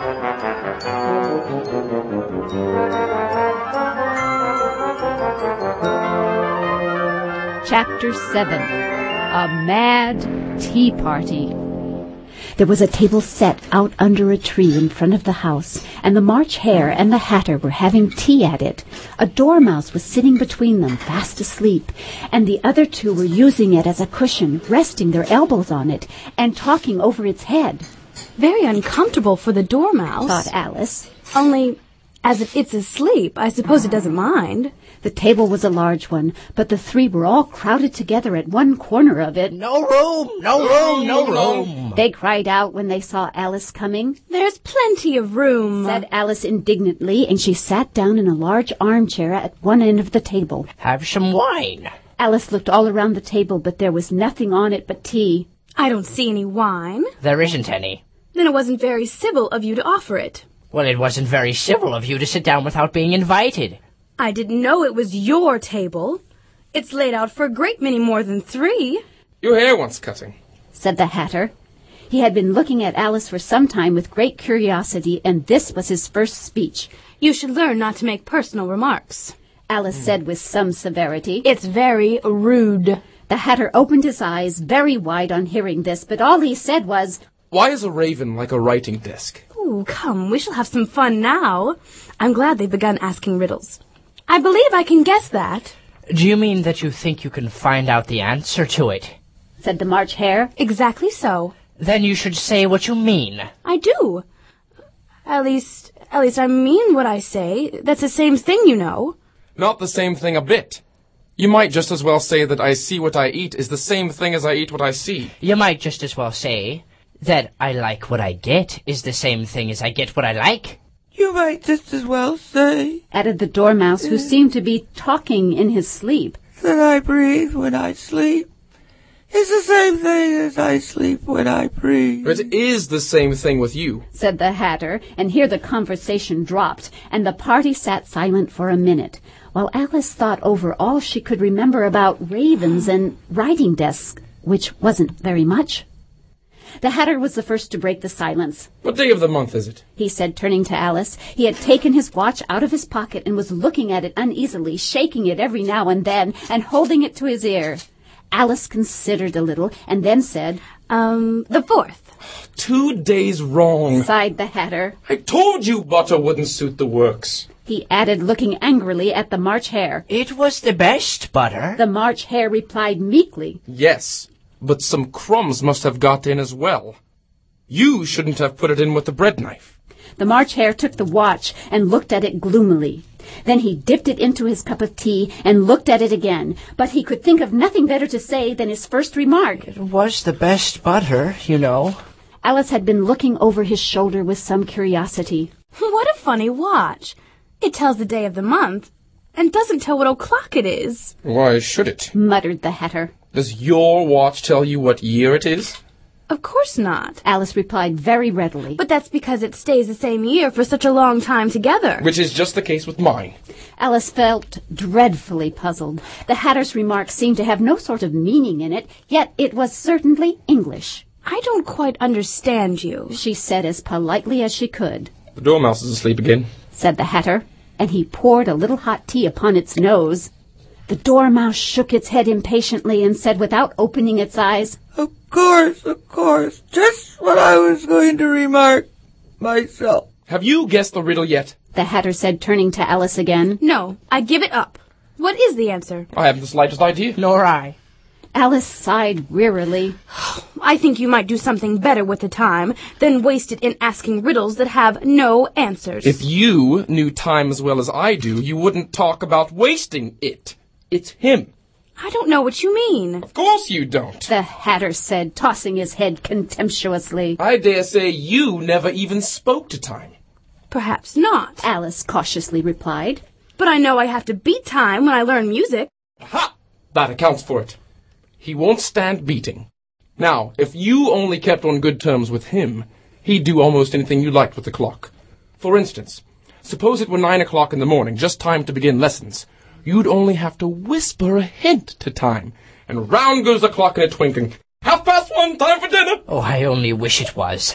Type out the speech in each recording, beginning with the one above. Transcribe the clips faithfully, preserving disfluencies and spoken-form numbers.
Chapter seven. A Mad Tea Party. There was a table set out under a tree in front of the house, and the March Hare and the Hatter were having tea at it. A dormouse was sitting between them, fast asleep, and the other two were using it as a cushion, resting their elbows on it, and talking over its head. Very uncomfortable for the dormouse, thought Alice. Only, as if it's asleep, I suppose it doesn't mind. The table was a large one, but the three were all crowded together at one corner of it. No room, no room, no room, they cried out when they saw Alice coming. There's plenty of room, said Alice indignantly, and she sat down in a large armchair at one end of the table. Have some wine. Alice looked all around the table, but there was nothing on it but tea. I don't see any wine. There isn't any. Then it wasn't very civil of you to offer it. Well, it wasn't very civil of you to sit down without being invited. I didn't know it was your table. It's laid out for a great many more than three. Your hair wants cutting, said the Hatter. He had been looking at Alice for some time with great curiosity, and this was his first speech. You should learn not to make personal remarks, Alice said with some severity. It's very rude. The Hatter opened his eyes very wide on hearing this, but all he said was, Why is a raven like a writing desk? Oh, come, we shall have some fun now. I'm glad they've begun asking riddles. I believe I can guess that. Do you mean that you think you can find out the answer to it? Said the March Hare. Exactly so. Then you should say what you mean. I do. At least, at least I mean what I say. That's the same thing, you know. Not the same thing a bit. You might just as well say that I see what I eat is the same thing as I eat what I see. You might just as well say that I like what I get is the same thing as I get what I like. You might just as well say, added the dormouse, who seemed to be talking in his sleep, that I breathe when I sleep is the same thing as I sleep when I breathe. It is the same thing with you, said the Hatter, and here the conversation dropped, and the party sat silent for a minute, while Alice thought over all she could remember about ravens and writing desks, which wasn't very much. The Hatter was the first to break the silence. What day of the month is it? He said, turning to Alice. He had taken his watch out of his pocket and was looking at it uneasily, shaking it every now and then, and holding it to his ear. Alice considered a little, and then said, Um, the fourth. Two days wrong, sighed the Hatter. I told you butter wouldn't suit the works, he added, looking angrily at the March Hare. It was the best butter. The March Hare replied meekly, Yes. But some crumbs must have got in as well. You shouldn't have put it in with the bread knife. The March Hare took the watch and looked at it gloomily. Then he dipped it into his cup of tea and looked at it again, but he could think of nothing better to say than his first remark. It was the best butter, you know. Alice had been looking over his shoulder with some curiosity. What a funny watch. It tells the day of the month and doesn't tell what o'clock it is. Why should it? Muttered the Hatter. Does your watch tell you what year it is? Of course not, Alice replied very readily. But that's because it stays the same year for such a long time together. Which is just the case with mine. Alice felt dreadfully puzzled. The Hatter's remark seemed to have no sort of meaning in it, yet it was certainly English. I don't quite understand you, she said as politely as she could. The dormouse is asleep again, said the Hatter, and he poured a little hot tea upon its nose. The dormouse shook its head impatiently and said without opening its eyes, Of course, of course, just what I was going to remark myself. Have you guessed the riddle yet? The Hatter said, turning to Alice again. No, I give it up. What is the answer? I haven't the slightest idea. Nor I. Alice sighed wearily. I think you might do something better with the time than waste it in asking riddles that have no answers. If you knew time as well as I do, you wouldn't talk about wasting it. It's him. I don't know what you mean. Of course you don't, the Hatter said, tossing his head contemptuously. I dare say you never even spoke to time. Perhaps not, Alice cautiously replied. But I know I have to beat time when I learn music. Ha! That accounts for it. He won't stand beating. Now, if you only kept on good terms with him, he'd do almost anything you liked with the clock. For instance, suppose it were nine o'clock in the morning, just time to begin lessons. You'd only have to whisper a hint to time, and round goes the clock in a twinkling. Half past one, time for dinner! Oh, I only wish it was.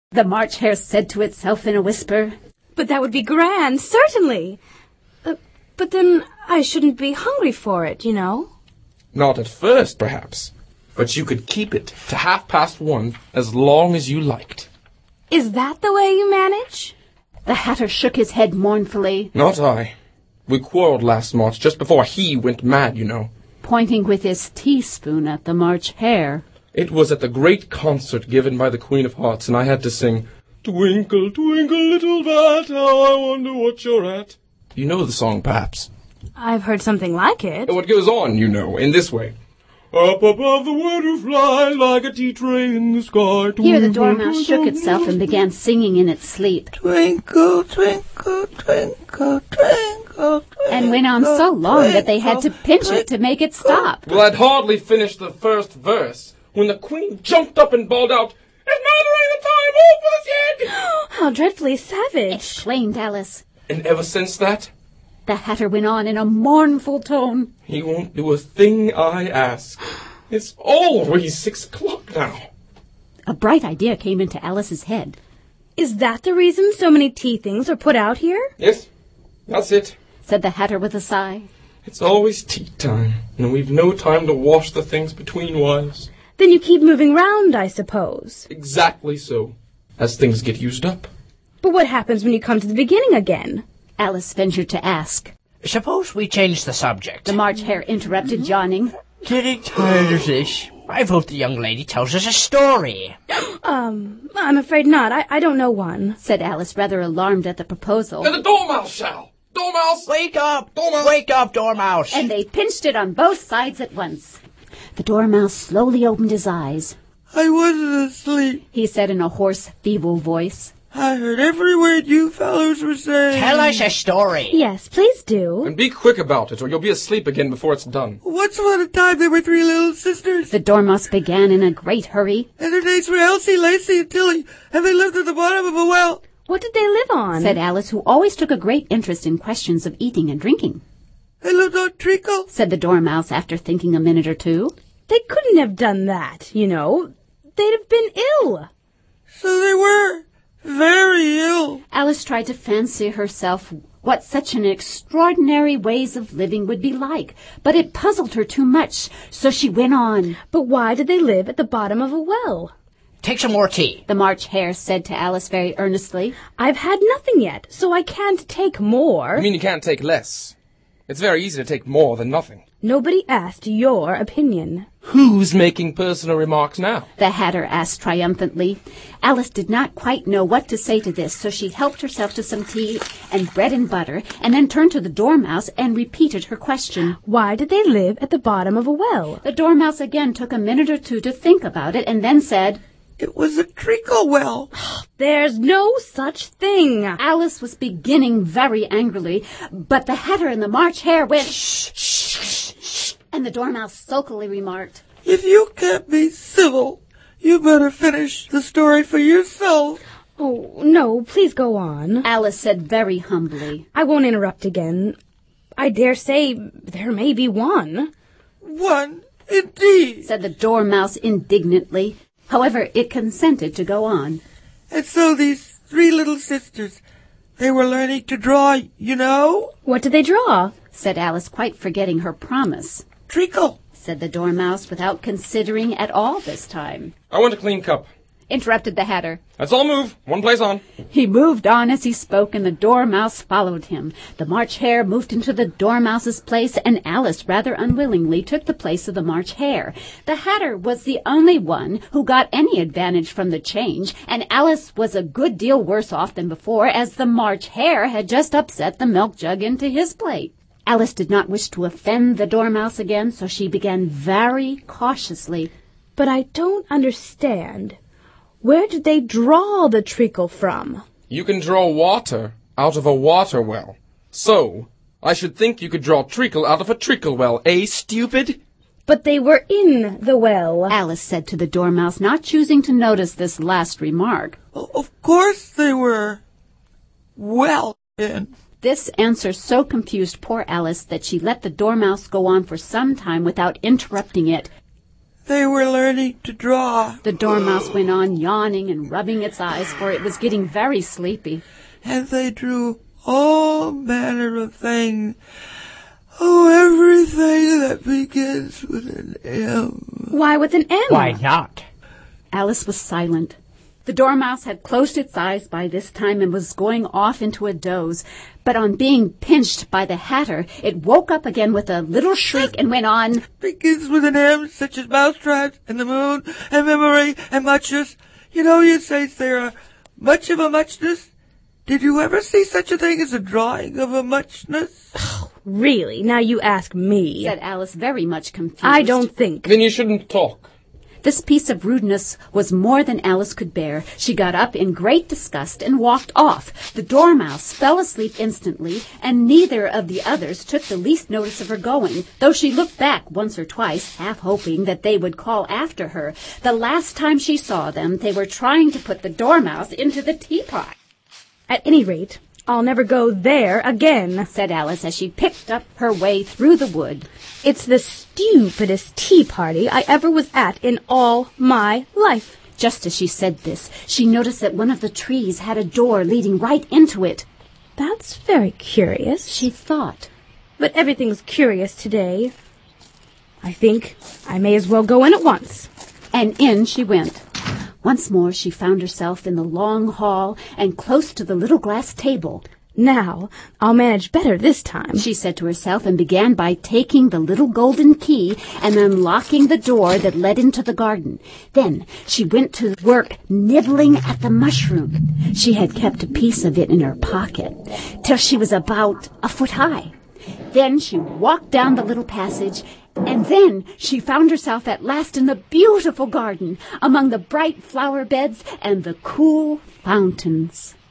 the March Hare said to itself in a whisper. But that would be grand, certainly. Uh, but then I shouldn't be hungry for it, you know. Not at first, perhaps. But you could keep it to half past one as long as you liked. Is that the way you manage? The Hatter shook his head mournfully. Not I. We quarreled last March, just before he went mad, you know. Pointing with his teaspoon at the March Hare. It was at the great concert given by the Queen of Hearts, and I had to sing, Twinkle, twinkle, little bat, how I wonder what you're at. You know the song, perhaps. I've heard something like it. What goes on, you know, in this way. Up above the world you fly, like a tea tray in the sky. Here the dormouse shook itself and began singing in its sleep. Twinkle, twinkle, twinkle, twinkle, twinkle. And went on so long that they had to pinch it to make it stop. Well, I'd hardly finished the first verse when the Queen jumped up and bawled out, It's murdering the time, all for the head! How dreadfully savage! Exclaimed Alice. And ever since that, the Hatter went on in a mournful tone. He won't do a thing I ask. It's always six o'clock now. A bright idea came into Alice's head. Is that the reason so many tea things are put out here? Yes, that's it, said the Hatter with a sigh. It's always tea time, and we've no time to wash the things between whiles. Then you keep moving round, I suppose. Exactly so, as things get used up. But what happens when you come to the beginning again? Alice ventured to ask. Suppose we change the subject. The March Hare interrupted, yawning. Getting tired of this. I vote the young lady tells us a story. Um, I'm afraid not. I, I don't know one, said Alice, rather alarmed at the proposal. And the Dormouse shall! Dormouse! Wake up! Dormouse! Wake up, Dormouse! And they pinched it on both sides at once. The Dormouse slowly opened his eyes. I wasn't asleep, he said in a hoarse, feeble voice. I heard every word you fellows were saying. Tell us a story. Yes, please do. And be quick about it, or you'll be asleep again before it's done. Once upon a time there were three little sisters. The Dormouse began in a great hurry. And their names were Elsie, Lacey, and Tilly, and they lived at the bottom of a well. What did they live on? Said Alice, who always took a great interest in questions of eating and drinking. They lived on treacle, said the Dormouse after thinking a minute or two. They couldn't have done that, you know. They'd have been ill. So they were. Very ill. Alice tried to fancy herself what such an extraordinary ways of living would be like, but it puzzled her too much, so she went on. But why did they live at the bottom of a well? Take some more tea, the March Hare said to Alice very earnestly. I've had nothing yet, so I can't take more. I mean you can't take less. It's very easy to take more than nothing. Nobody asked your opinion. Who's making personal remarks now? The Hatter asked triumphantly. Alice did not quite know what to say to this, so she helped herself to some tea and bread and butter, and then turned to the Dormouse and repeated her question. Why did they live at the bottom of a well? The Dormouse again took a minute or two to think about it, and then said, It was a treacle well. There's no such thing. Alice was beginning very angrily, but the Hatter and the March Hare went, shh, shh, shh, and the Dormouse sulkily remarked, If you can't be civil, you better finish the story for yourself. Oh, no, please go on. Alice said very humbly. I won't interrupt again. I dare say there may be one. One, indeed, said the Dormouse indignantly. However, it consented to go on. And so these three little sisters, they were learning to draw, you know? What did they draw? Said Alice, quite forgetting her promise. Treacle, said the Dormouse, without considering at all this time. I want a clean cup, interrupted the Hatter. Let's all move. One place on. He moved on as he spoke, and the Dormouse followed him. The March Hare moved into the Dormouse's place, and Alice rather unwillingly took the place of the March Hare. The Hatter was the only one who got any advantage from the change, and Alice was a good deal worse off than before, as the March Hare had just upset the milk jug into his plate. Alice did not wish to offend the Dormouse again, so she began very cautiously. But I don't understand. Where did they draw the treacle from? You can draw water out of a water well. So, I should think you could draw treacle out of a treacle well, eh, stupid? But they were in the well, Alice said to the Dormouse, not choosing to notice this last remark. Of course they were. Well, in. This answer so confused poor Alice that she let the Dormouse go on for some time without interrupting it. they were learning to draw. The Dormouse went on yawning and rubbing its eyes, for it was getting very sleepy. And they drew all manner of things. Oh, everything that begins with an M. Why with an M? Why not? Alice was silent. The Dormouse had closed its eyes by this time and was going off into a doze, but on being pinched by the Hatter, it woke up again with a little shriek and went on. Begins with an M, such as mousetraps and the moon and memory and muchness. You know, you say there are much of a muchness. Did you ever see such a thing as a drawing of a muchness? Oh, really? Now you ask me, said Alice, very much confused. I don't think. Then you shouldn't talk. This piece of rudeness was more than Alice could bear. She got up in great disgust and walked off. The Dormouse fell asleep instantly, and neither of the others took the least notice of her going, though she looked back once or twice, half hoping that they would call after her. The last time she saw them, they were trying to put the Dormouse into the teapot. At any rate, I'll never go there again, said Alice as she picked up her way through the wood. It's the stupidest tea party I ever was at in all my life. Just as she said this, she noticed that one of the trees had a door leading right into it. That's very curious, she thought. But everything's curious today. I think I may as well go in at once. And in she went. Once more she found herself in the long hall and close to the little glass table. Now I'll manage better this time, she said to herself, and began by taking the little golden key and unlocking the door that led into the garden. Then she went to work nibbling at the mushroom. She had kept a piece of it in her pocket till she was about a foot high. Then she walked down the little passage, and then she found herself at last in the beautiful garden, among the bright flower beds and the cool fountains.